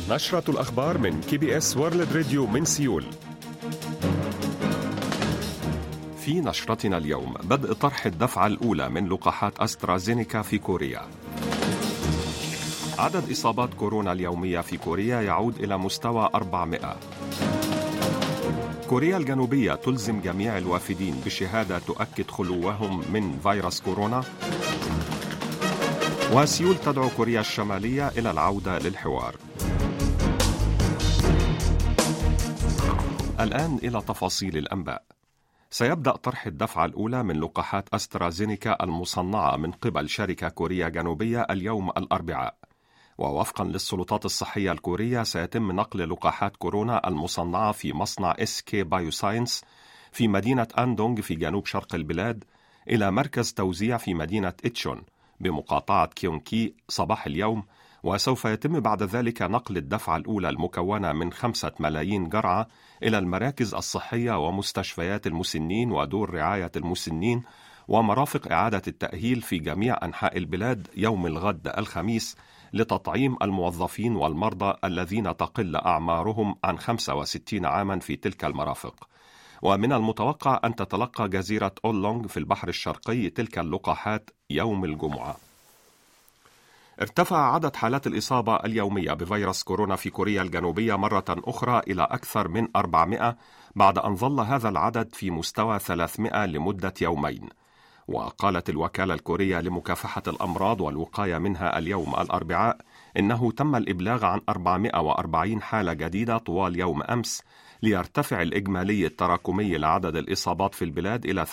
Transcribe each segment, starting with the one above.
نشرة الأخبار من KBS World Radio من سيول. في نشرتنا اليوم بدء طرح الدفعة الأولى من لقاحات أسترازينيكا في كوريا. عدد إصابات كورونا اليومية في كوريا يعود إلى مستوى 400. كوريا الجنوبية تلزم جميع الوافدين بشهادة تؤكد خلوهم من فيروس كورونا. وسيول تدعو كوريا الشمالية إلى العودة للحوار. الآن إلى تفاصيل الأنباء. سيبدأ طرح الدفعة الأولى من لقاحات أسترازينيكا المصنعة من قبل شركة كوريا جنوبية اليوم الأربعاء. ووفقا للسلطات الصحية الكورية سيتم نقل لقاحات كورونا المصنعة في مصنع SK Bioscience في مدينة أندونغ في جنوب شرق البلاد إلى مركز توزيع في مدينة إتشون بمقاطعة كيونكي صباح اليوم، وسوف يتم بعد ذلك نقل الدفعة الأولى المكونة من 5 ملايين جرعة إلى المراكز الصحية ومستشفيات المسنين ودور رعاية المسنين ومرافق إعادة التأهيل في جميع أنحاء البلاد يوم الغد الخميس لتطعيم الموظفين والمرضى الذين تقل أعمارهم عن 65 عاما في تلك المرافق. ومن المتوقع أن تتلقى جزيرة أولونغ في البحر الشرقي تلك اللقاحات يوم الجمعة. ارتفع عدد حالات الإصابة اليومية بفيروس كورونا في كوريا الجنوبية مرة أخرى إلى أكثر من 400 بعد أن ظل هذا العدد في مستوى 300 لمدة يومين. وقالت الوكالة الكورية لمكافحة الأمراض والوقاية منها اليوم الأربعاء إنه تم الإبلاغ عن 440 حالة جديدة طوال يوم أمس ليرتفع الإجمالي التراكمي لعدد الإصابات في البلاد إلى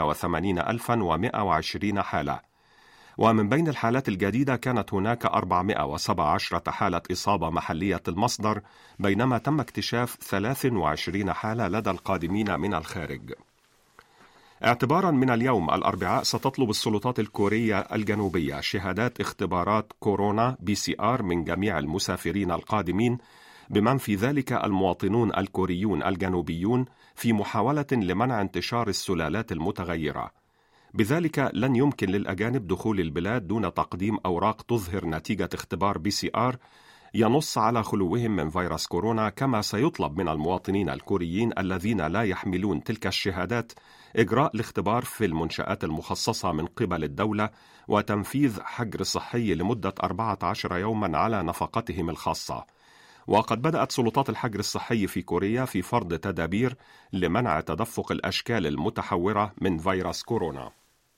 88,120 حالة. ومن بين الحالات الجديدة كانت هناك 417 حالة إصابة محلية المصدر، بينما تم اكتشاف 23 حالة لدى القادمين من الخارج. اعتبارا من اليوم الأربعاء ستطلب السلطات الكورية الجنوبية شهادات اختبارات كورونا PCR من جميع المسافرين القادمين، بمن في ذلك المواطنون الكوريون الجنوبيون، في محاولة لمنع انتشار السلالات المتغيرة. بذلك لن يمكن للأجانب دخول البلاد دون تقديم أوراق تظهر نتيجة اختبار PCR ينص على خلوهم من فيروس كورونا، كما سيطلب من المواطنين الكوريين الذين لا يحملون تلك الشهادات إجراء الاختبار في المنشآت المخصصة من قبل الدولة وتنفيذ حجر صحي لمدة 14 يوما على نفقتهم الخاصة. وقد بدأت سلطات الحجر الصحي في كوريا في فرض تدابير لمنع تدفق الأشكال المتحورة من فيروس كورونا.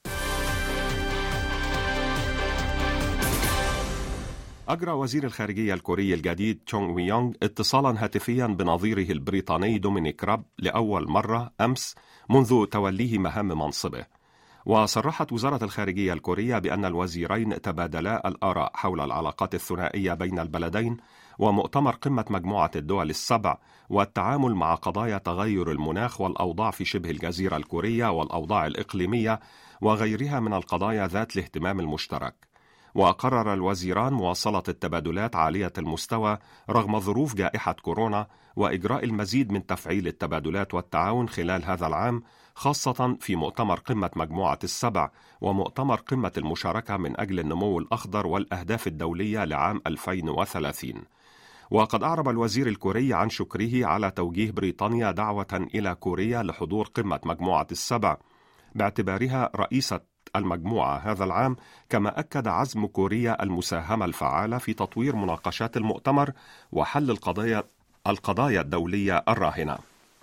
أجرى وزير الخارجية الكوري الجديد تشونغ ويونغ اتصالا هاتفيا بنظيره البريطاني دومينيك راب لأول مرة أمس منذ توليه مهام منصبه. وصرحت وزارة الخارجية الكورية بأن الوزيرين تبادلا الآراء حول العلاقات الثنائية بين البلدين ومؤتمر قمة مجموعة الدول السبع والتعامل مع قضايا تغير المناخ والأوضاع في شبه الجزيرة الكورية والأوضاع الإقليمية وغيرها من القضايا ذات الاهتمام المشترك. وقرر الوزيران مواصلة التبادلات عالية المستوى رغم ظروف جائحة كورونا، وإجراء المزيد من تفعيل التبادلات والتعاون خلال هذا العام، خاصة في مؤتمر قمة مجموعة السبع ومؤتمر قمة المشاركة من أجل النمو الأخضر والأهداف الدولية لعام 2030. وقد أعرب الوزير الكوري عن شكره على توجيه بريطانيا دعوة إلى كوريا لحضور قمة مجموعة السبع باعتبارها رئيسة المجموعة هذا العام، كما أكد عزم كوريا المساهمة الفعالة في تطوير مناقشات المؤتمر وحل القضايا الدولية الراهنة.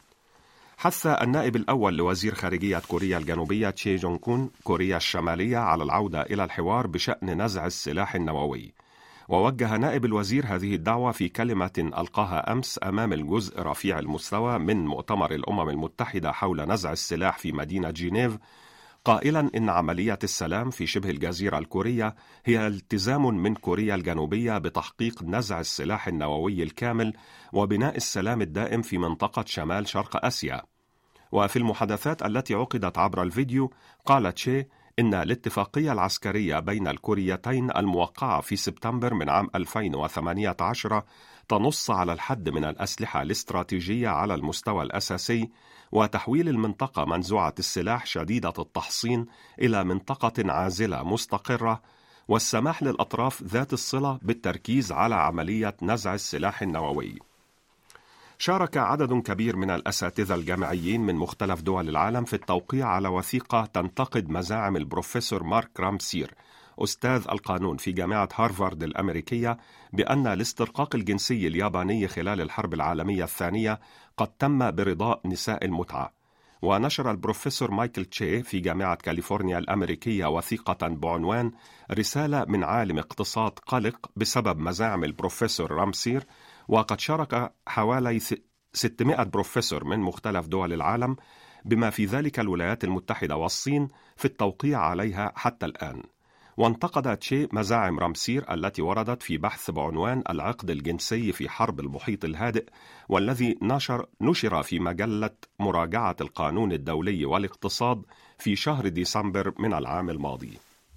حث النائب الأول لوزير خارجية كوريا الجنوبية تشي جونغ كون كوريا الشمالية على العودة إلى الحوار بشأن نزع السلاح النووي. ووجه نائب الوزير هذه الدعوة في كلمة ألقاها أمس أمام الجزء رفيع المستوى من مؤتمر الأمم المتحدة حول نزع السلاح في مدينة جنيف، قائلا إن عملية السلام في شبه الجزيرة الكورية هي التزام من كوريا الجنوبية بتحقيق نزع السلاح النووي الكامل وبناء السلام الدائم في منطقة شمال شرق آسيا. وفي المحادثات التي عقدت عبر الفيديو قال تشي إن الاتفاقية العسكرية بين الكوريتين الموقعة في سبتمبر من عام 2018 تنص على الحد من الأسلحة الاستراتيجية على المستوى الأساسي وتحويل المنطقة منزوعة السلاح شديدة التحصين إلى منطقة عازلة مستقرة، والسماح للأطراف ذات الصلة بالتركيز على عملية نزع السلاح النووي. شارك عدد كبير من الأساتذة الجامعيين من مختلف دول العالم في التوقيع على وثيقة تنتقد مزاعم البروفيسور مارك رامسير أستاذ القانون في جامعة هارفارد الأمريكية بأن الاسترقاق الجنسي الياباني خلال الحرب العالمية الثانية قد تم برضاء نساء المتعة. ونشر البروفيسور مايكل تشي في جامعة كاليفورنيا الأمريكية وثيقة بعنوان رسالة من عالم اقتصاد قلق بسبب مزاعم البروفيسور رامسير. وقد شارك حوالي 600 بروفيسور من مختلف دول العالم بما في ذلك الولايات المتحدة والصين في التوقيع عليها حتى الآن. وانتقد تشي مزاعم رامسير التي وردت في بحث بعنوان العقد الجنسي في حرب المحيط الهادئ، والذي نشر في مجلة مراجعة القانون الدولي والاقتصاد في شهر ديسمبر من العام الماضي.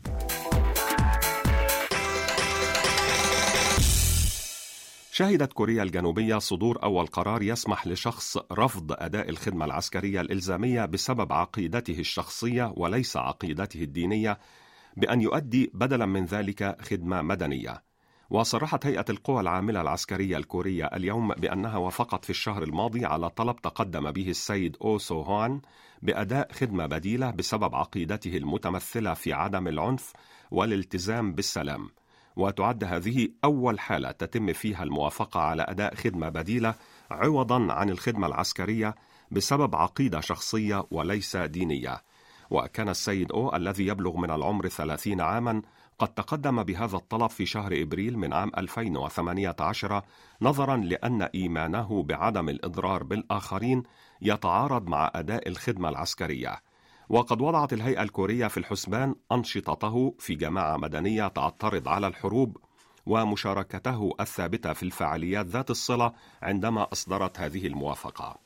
شهدت كوريا الجنوبية صدور أول قرار يسمح لشخص رفض أداء الخدمة العسكرية الإلزامية بسبب عقيدته الشخصية وليس عقيدته الدينية بأن يؤدي بدلا من ذلك خدمة مدنية. وصرحت هيئة القوى العاملة العسكرية الكورية اليوم بأنها وافقت في الشهر الماضي على طلب تقدم به السيد أو سو هوان بأداء خدمة بديلة بسبب عقيدته المتمثلة في عدم العنف والالتزام بالسلام. وتعد هذه أول حالة تتم فيها الموافقة على أداء خدمة بديلة عوضا عن الخدمة العسكرية بسبب عقيدة شخصية وليس دينية. وكان السيد أو الذي يبلغ من العمر 30 عاما قد تقدم بهذا الطلب في شهر إبريل من عام 2018 نظرا لأن إيمانه بعدم الإضرار بالآخرين يتعارض مع أداء الخدمة العسكرية. وقد وضعت الهيئة الكورية في الحسبان أنشطته في جماعة مدنية تعترض على الحروب ومشاركته الثابتة في الفعاليات ذات الصلة عندما أصدرت هذه الموافقة.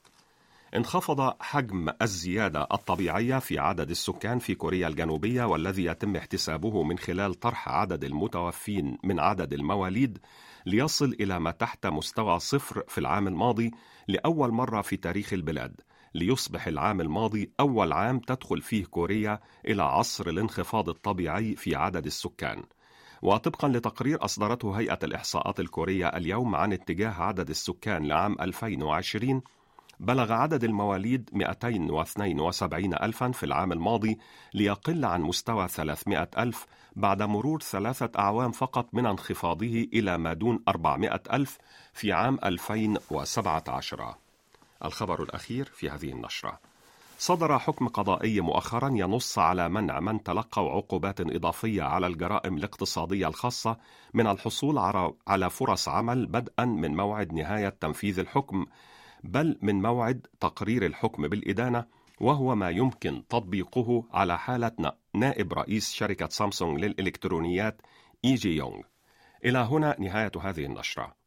انخفض حجم الزيادة الطبيعية في عدد السكان في كوريا الجنوبية، والذي يتم احتسابه من خلال طرح عدد المتوفين من عدد المواليد ليصل إلى ما تحت مستوى 0 في العام الماضي لأول مرة في تاريخ البلاد، ليصبح العام الماضي أول عام تدخل فيه كوريا إلى عصر الانخفاض الطبيعي في عدد السكان. وطبقا لتقرير أصدرته هيئة الإحصاءات الكورية اليوم عن اتجاه عدد السكان لعام 2020، بلغ عدد المواليد 272 ألفا في العام الماضي ليقل عن مستوى 300 ألف بعد مرور 3 أعوام فقط من انخفاضه إلى ما دون 400 ألف في عام 2017. الخبر الأخير في هذه النشرة: صدر حكم قضائي مؤخرا ينص على منع من تلقوا عقوبات إضافية على الجرائم الاقتصادية الخاصة من الحصول على فرص عمل بدءا من موعد نهاية تنفيذ الحكم، بل من موعد تقرير الحكم بالإدانة، وهو ما يمكن تطبيقه على حالة نائب رئيس شركة سامسونج للإلكترونيات إي جي يونغ. إلى هنا نهاية هذه النشرة.